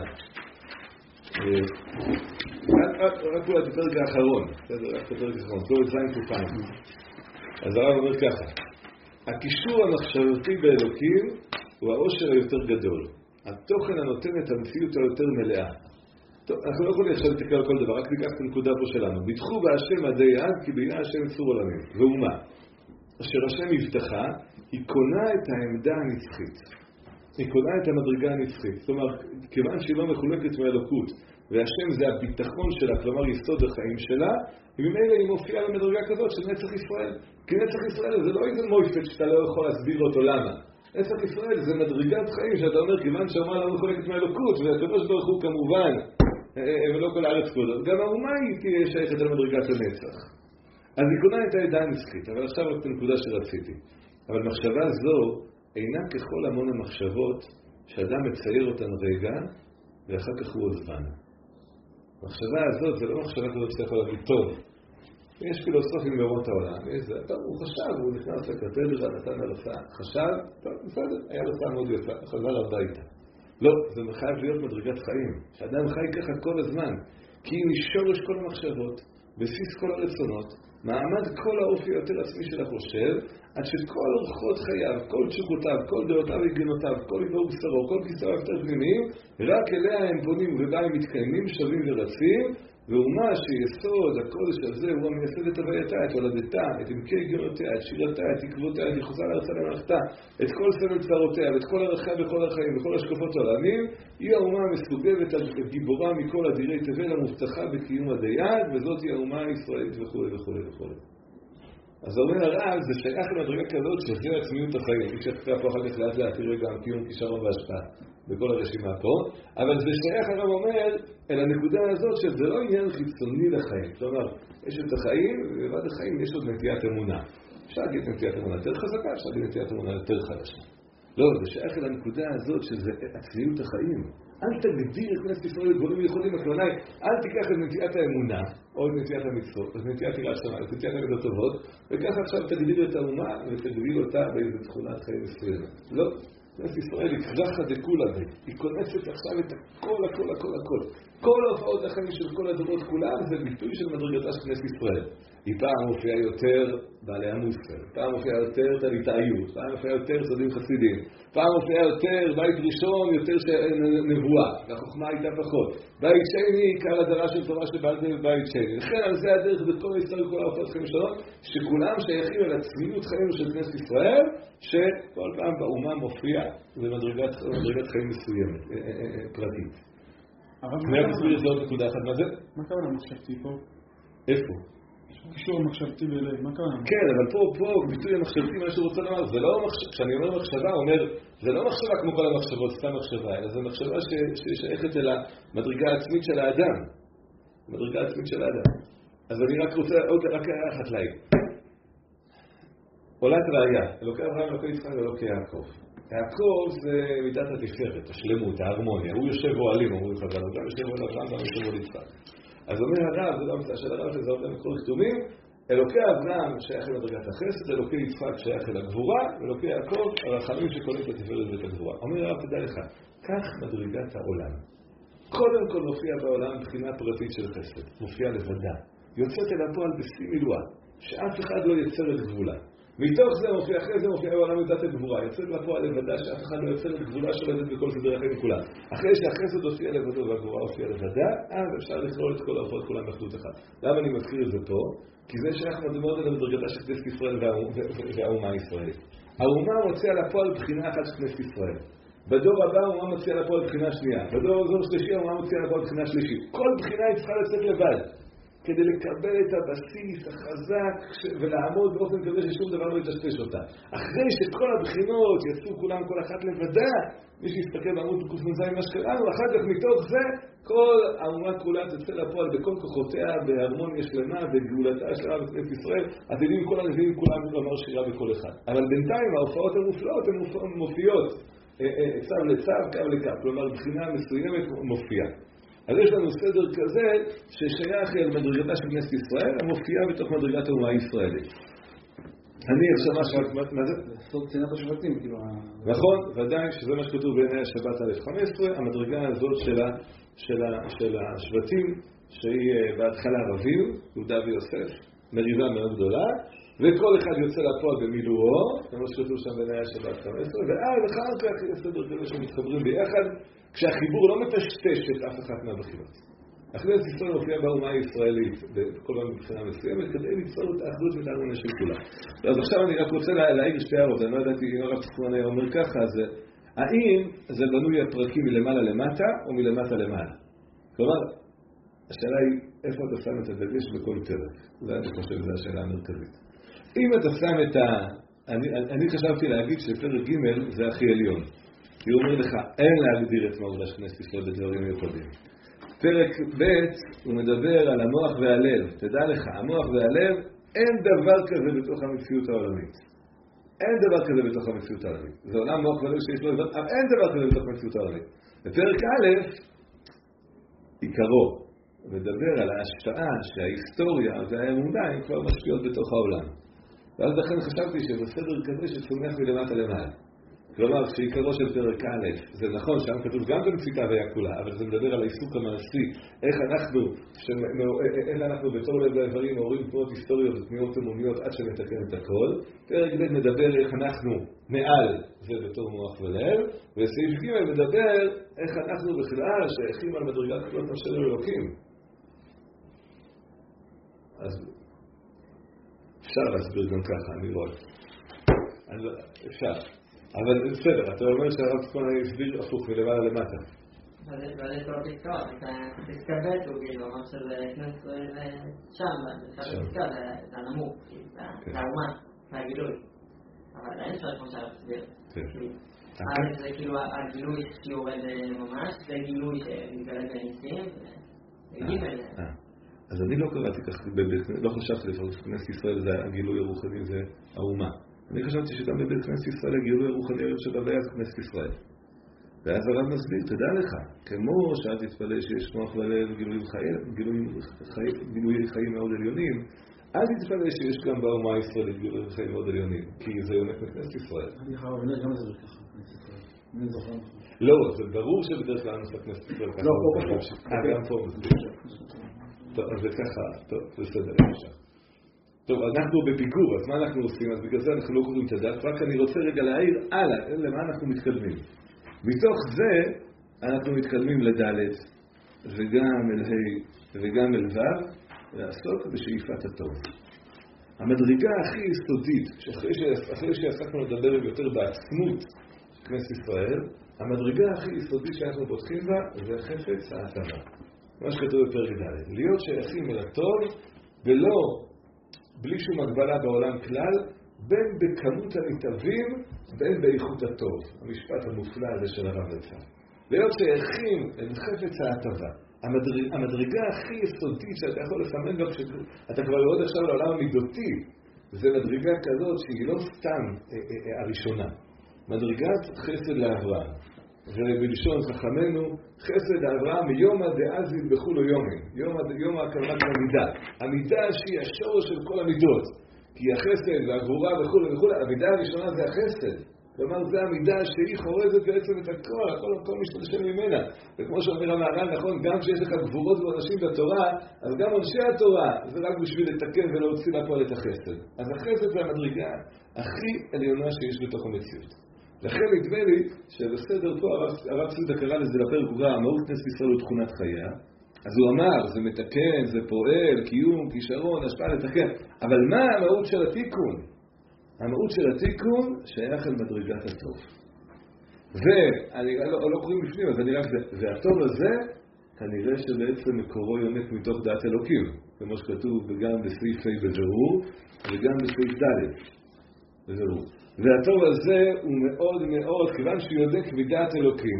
רק אולי את הפרק האחרון, רק את הפרק האחרון, כל זין תופיים. אז הרב אומר ככה, הקישור המחשבתי באלוקים הוא העושר היותר גדול. התוכן הנותן את המציאות היותר מלאה. טוב, אנחנו לא יכולים עכשיו לתקר כל דבר, רק ניקח את הנקודה פה שלנו. ביטחו בהשם עדי עד, כי בעיני השם יצור עולמים. ואומה, אשר השם יבטחה, היא קונה את העמדה הנצחית. היא קונה את המדרגה הנצחית. זאת אומרת, כיוון שהיא לא מחולקת מאלוקות, והשם זה הביטחון שלה, כלומר יסוד החיים שלה, וממילא היא מופיעה למדרגה כזאת של נצח ישראל. כי נצח ישראל זה לא איזה מויפת שאתה לא יכול להסביר אותו למה. נצח ישראל זה מדרגת חיים שאתה אומר, כיוון שהאומה לא מחולקת מאלוקות, והקדוש ברוך הוא כמובן, ולא כל הארץ כבודו, גם האומה היא תהיה שייכת על מדרגת הנצח. אז היא קונה את העדה הנצחית, אבל עכשיו רק את הנקודה שרציתי. אבל מחשבה זו אינה ככל המון המחשבות שאדם מצייר אותן רגע, ואחר כך הוא עוזבן. המחשבה הזאת זה לא מחשבה כזאת שאתה יכול להגיד טוב. יש פילוסופים באומות העולם, טוב, הוא חשב, הוא נכנס לקתדרה, נתן הרצאה, חשב, טוב, בסדר, היה הרצאה מאוד יפה, חזר הביתה. לא, זה חייב להיות מדרגת חיים, שאדם חי ככה כל הזמן, כי היא משורש כל המחשבות, בסיס כל הרצונות, מעמד כל האופי יותר עצמי של החושב, עד שכל אורחות חייו, כל תשוקותיו, כל דעותיו וגנותיו, כל עיבור בשרו, כל כיסאו יותר פנימיים, רק אליה הם פונים ובה הם מתקיימים, שווים ורצים, ואומה שיסוד הקודש הזה הוא המייסד את הווייתה, את הולדתה, את עמקי גנותיה, את שירתה, את עקבותיה, את יחוסה לארצה למלאכתה, את כל סמל צרותיה, ואת כל ערכיה בכל החיים, בכל השקפות העולמים, היא האומה המסוגבת הגיבורה מכל אדירי תבל המובטחה בקיום הדיין, וזאת היא האומה הישראלית וכו' וכו' וכו'. אז אומר הרב, זה שייך למדרגה כזאת שזה עצמיות החיים. מי שתקרא פה אחר כך לאט לאט, תראה גם קיום כישרון והשפעה בכל הרשימה פה. אבל זה שייך, הרב אומר, אל הנקודה הזאת שזה לא עניין חיצוני לחיים. כלומר, יש את החיים, ובעד החיים יש עוד נטיית אמונה. אפשר להגיד נטיית אמונה יותר חזקה, אפשר להגיד נטיית אמונה יותר חדשה. לא, זה שייך אל הנקודה הזאת שזה עצמיות החיים. אל תגדיר את כנסת ישראל לגבולים יכולים, הכוונה היא, אל תיקח את נטיית האמונה, או את נטיית המצוות, או את נטיית יראת שמיים, את נטיית המידות טובות, וככה עכשיו תגדיר את האומה ותגדיר אותה באיזו תכונת חיים מסוימת. לא, כנסת ישראל היא כרחה דקולה בי, היא כונסת עכשיו את הכל, הכל, הכל, הכל. כל ההופעות החיים של כל הדורות כולם זה ביטוי של מדרגתה של כנסת ישראל. היא פעם מופיעה יותר בעלי המוסר, פעם מופיעה יותר תליטאיות, פעם מופיעה יותר צדדים חסידים, פעם מופיעה יותר בית ראשון, יותר נבואה, והחוכמה הייתה פחות. בית שני, עיקר הדרה של תורה שבאלת בבית שני. לכן על זה הדרך בכל ההיסטוריה, כל ההופעות חיים שלנו, שכולם שייכים אל עצמיות חיים של כנסת ישראל, שכל פעם באומה מופיע במדרגת חיים מסוימת, פרטית. אני רק אסביר את זה עוד נקודה אחת. מה זה? מה כוונה מחשבתי פה? איפה? קישור מחשבתי בלב, מה כוונה? כן, אבל פה ביטוי המחשבתי, מה שהוא רוצה לומר, זה לא מחשבה, כשאני אומר מחשבה, אומר, זה לא מחשבה כמו כל המחשבות, סתם מחשבה, אלא זה מחשבה ששייכת אל המדרגה העצמית של האדם. המדרגה העצמית של האדם. אז אני רק רוצה, רק הערה אחת להגיד. עולת ראיה, אלוקי אברהם, אלוקי יצחק ואלוקי יעקב. יעקב זה מידת התפארת, השלמות, ההרמוניה. הוא יושב אוהלים, אומרים חז"ל, הוא גם יושב אוהל אברהם, גם יושב אוהל יצחק. אז אומר הרב, זה לא המצאה של הרב, שזה הרבה מכל כתובים, אלוקי אברהם שייך למדרגת החסד, אלוקי יצחק שייך אל הגבורה, ואלוקי יעקב, הרחמים שקוראים את התפארת ואת הגבורה. אומר הרב, תדע לך, כך מדרגת העולם. קודם כל מופיע בעולם מבחינה פרטית של חסד, מופיע לבדה. יוצאת אל הפועל בשיא מילואה, שאף אחד לא יצר את גבולה. מתוך זה מופיע, אחרי זה מופיע בעולם מידת הגבורה, יוצאת לפועל לבדה שאף אחד לא יוצר את גבולה שולטת בכל סדרי החיים כולם. אחרי שהחסד הופיע לבדו והגבורה הופיע לבדה, אז אפשר לכלול את כל ההופעות כולם באחדות אחת. למה אני מזכיר את זה פה? כי זה שייך מאוד אל מדרגתה של כנסת ישראל והאומה הישראלית. האומה מוציאה לפועל בחינה אחת של כנסת ישראל. בדור הבא האומה מוציאה לפועל בחינה שנייה. בדור שלישי האומה מוציאה לפועל בחינה שלישית. כל בחינה היא צריכה לצאת לבד. כדי לקבל את הבסיס החזק ולעמוד באופן כזה ששום דבר לא יטשטש אותה. אחרי שכל הבחינות יצאו כולם כל אחת לבדה, מי שיסתכל בעמוד ק"ז מה שקראנו, אחר כך מתוך זה כל האומה כולה תצא לפועל בכל כוחותיה, בהרמוניה שלמה, בגאולתה שלמה בכנסת ישראל. עתידים כל הנביאים כולם לומר שירה בכל אחד. אבל בינתיים ההופעות המופלאות הן מופיעות צו לצו, קו לקו, כלומר בחינה מסוימת מופיעה. אז יש לנו סדר כזה ששייך אל מדרגתה של כנסת ישראל, המופיעה בתוך מדרגת האומה הישראלית. אני עכשיו מה זה? סוד צנעת השבטים, כאילו. נכון, ודאי שזה מה שכתוב בעיני השבת א'15, המדרגה הזאת של השבטים, שהיא בהתחלה רבים, יהודה ויוסף, מריבה מאוד גדולה, וכל אחד יוצא לפועל במילואו, כמו שכתוב שם בניה שבת 15, ואז אחר כך יש סדר כזה שמתחברים ביחד, כשהחיבור לא מטשטש את אף אחת מהבחינות. הכנסת ישראל מופיעה באומה הישראלית, בכל פעם מבחינה מסוימת, כדי ליצור את האחדות ואת ההרמוניה של כולם. אז עכשיו אני רק רוצה להעיר שתי הערות, אני לא ידעתי אם הרב צפון היה אומר ככה, אז האם זה בנוי הפרקים מלמעלה למטה או מלמטה למעלה? כלומר, השאלה היא איפה אתה שם את הדגש בכל פרק. זה אני חושב, זו השאלה המרכזית. אם אתה שם את אני חשבתי להגיד שפרק ג' זה הכי עליון. היא אומר לך, אין להגדיר את מעולה של כנסת ישראל בדברים מיוחדים. פרק ב' הוא מדבר על המוח והלב. תדע לך, המוח והלב, אין דבר כזה בתוך המציאות העולמית. אין דבר כזה בתוך המציאות העולמית. זה עולם מוח ולב שיש לו דבר, אבל אין דבר כזה בתוך המציאות העולמית. בפרק א', עיקרו, מדבר על ההשפעה שההיסטוריה והאמונה הם כבר משפיעות בתוך העולם. ואז לכן חשבתי שבסדר כזה שצומח מלמטה למעלה. כלומר, שעיקרו של פרק א', זה נכון, שם כתוב גם במציקה ויקולה, אבל זה מדבר על העיסוק המעשי, איך אנחנו בתור לב לאיברים מעוררים תנועות היסטוריות ותנועות אמוניות עד שנתקן את הכל. פרק ב' מדבר איך אנחנו מעל זה בתור מוח ולב, וסעיף ג' מדבר איך אנחנו בכלל שייכים על מדרגת כלות נפשנו אלוקים. אז אפשר להסביר גם ככה, אני רואה. אפשר. אבל בסדר, אתה אומר שהרב צפון הסביר הפוך מלמעלה למטה. אבל יש לו פסקאות, אתה תתקבל הוא כאילו, אמר שזה כנסת שם, פסקאות, זה הנמוך, זה האומה, זה הגילוי. אבל אין אפשר כמו שהרב הסביר. זה כאילו הגילוי שיורד ממש, זה גילוי שמתגלה בניסים, וגימל. אז אני לא קראתי כך, לא חשבתי לפעמים שכנסת ישראל זה הגילוי הרוחני, זה האומה. אני חשבתי שגם בבית כנסת ישראל הגילוי הרוחני של הוויית כנסת ישראל. ואז הרב מסביר, תדע לך, כמו שאל תתפלא שיש מוח ולב גילוי חיים מאוד עליונים, אל תתפלא שיש גם באומה הישראלית גילוי חיים מאוד עליונים, כי זה יונק מכנסת ישראל. אני חייב להבין גם זה ככה, כנסת ישראל. אני זוכר. לא, זה ברור שבדרך כלל נושא כנסת ישראל ככה. לא, פה גם פה מסביר. טוב, אז זה ככה, טוב, בסדר, אפשר. טוב, אנחנו בפיגור, אז מה אנחנו עושים? אז בגלל זה אנחנו לא קוראים את הדף, רק אני רוצה רגע להעיר הלאה, למה אנחנו מתקדמים. מתוך זה אנחנו מתקדמים לדלת, וגם אל ה' וגם אל ו', לעסוק בשאיפת הטוב. המדרגה הכי יסודית, אחרי שעסקנו לדבר יותר בעצמות כנסת ישראל, המדרגה הכי יסודית שאנחנו פותחים בה, זה חפץ ההתאמה. מה שכתוב בפרק ד', להיות שייכים אל הטוב, ולא בלי שום הגבלה בעולם כלל, בין בכמות המתאבים, בין באיכות הטוב. המשפט המופלא הזה של הרב רצה. להיות שייכים אל חפץ ההטבה. המדרגה הכי יסודית שאתה יכול לסמן גם כשאתה כבר יורד עכשיו לעולם המידותי, זה מדרגה כזאת שהיא לא סתם הראשונה. מדרגת חסד לאברהם. ובלשון חכמנו, חסד לאברהם מיומא דאזיל בכולו יומים. יום הכוונת המידה. המידה שהיא השורש של כל המידות. כי החסד והגבורה וכו', המידה הראשונה זה החסד. כלומר, זה המידה שהיא חורזת בעצם את הכל משתלשל ממנה. וכמו שאומר המהר"ל, נכון, גם כשיש לך גבורות ואנשים בתורה, אז גם אנשי התורה, זה רק בשביל לתקן ולהוציא לפועל את החסד. אז החסד זה המדרגה הכי עליונה שיש בתוך המציאות. לכן נדמה לי שבסדר פה הרב צודה קרא לזה לפרק הוא ראה, מהות כנסת ישראל הוא תכונת חייה. אז הוא אמר, זה מתקן, זה פועל, קיום, כישרון, השפעה לתקן. אבל מה המהות של התיקון? המהות של התיקון שייך אל מדרגת הטוב. ואני לא קוראים בפנים, אז אני רק זה. והטוב הזה, כנראה שבעצם מקורו יונק מתוך דעת אלוקים. כמו שכתוב גם בסעיף ה' בבירור, וגם בסעיף ד' בבירור. והטוב הזה הוא מאוד מאוד, כיוון שהוא יונק מדעת אלוקים,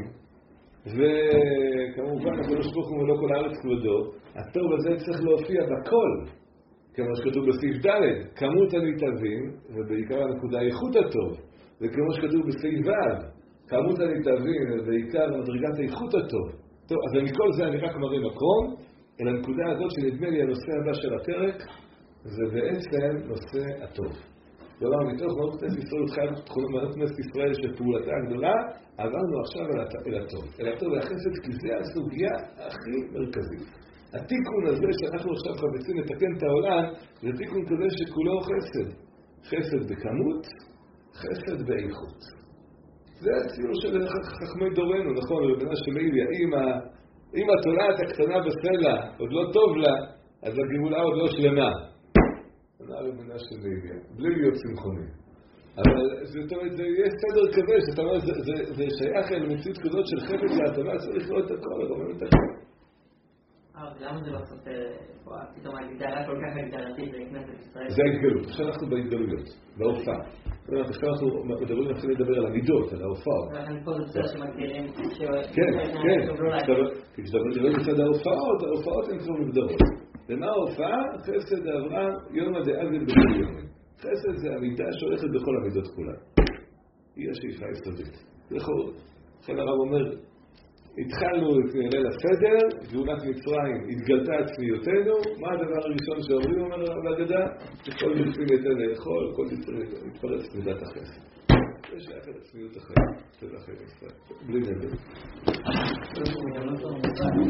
וכמובן, הקדוש ברוך הוא ולא כל הארץ כבודו, הטוב הזה צריך להופיע בכל. כמו שכתוב בסעיף ד', כמות המתאבים, ובעיקר הנקודה איכות הטוב, וכמו שכתוב בסעיף ו', כמות המתאבים, ובעיקר מדרגת איכות הטוב. טוב, אז מכל זה אני רק מראה מקום, אל הנקודה הזאת שנדמה לי הנושא הבא של הפרק, זה בעצם נושא הטוב. כלומר, מתוך מהות כנסת ישראל, מהות כנסת ישראל שפעולתה הגדולה, עברנו עכשיו אל הטוב. אל הטוב והחסד, כי זה הסוגיה הכי מרכזית. התיקון הזה שאנחנו עכשיו חפצים לתקן את העולם, זה תיקון כזה שכולו חסד. חסד בכמות, חסד באיכות. זה הציור של חכמי דורנו, נכון, רבנה שמעיליה, אם התולעת הקטנה בסלע עוד לא טוב לה, אז הגאולה עוד לא שלמה. עונה רבנה שמעיליה, בלי להיות צמחוני. אבל זה יהיה סדר כזה, שאתה אומר, זה שייך אל מציאות כזאת של חפץ להתאמה, צריך לראות את הכל, לרומם את הכל. למה זה לא סותר, פתאום ההגדרה כל כך הגדרתית בכנסת ישראל? זה ההתגלות, עכשיו אנחנו בהתגלויות, בהופעה. עכשיו אנחנו מדברים, נתחיל לדבר על המידות, על ההופעות. ולכן פה זה בסדר שמגדירים כן, כי כשאתה מדבר בצד ההופעות הן כבר מוגדרות. ומה ההופעה? חסד אברהם יומא דאגל בכל יומין. חסד זה המידה שהולכת בכל המידות כולן. היא השאיפה היסודית. לכן הרב אומר, התחלנו את ליל הסדר, גאולת מצרים, התגלתה עצמיותנו, מה הדבר הראשון שאומרים, אומר בהגדה? שכל מצרים יתן לאכול, כל מצרים יתפרץ מידת החסד. זה שייך את עצמיות החיים, של החיים ישראל, בלי נדר.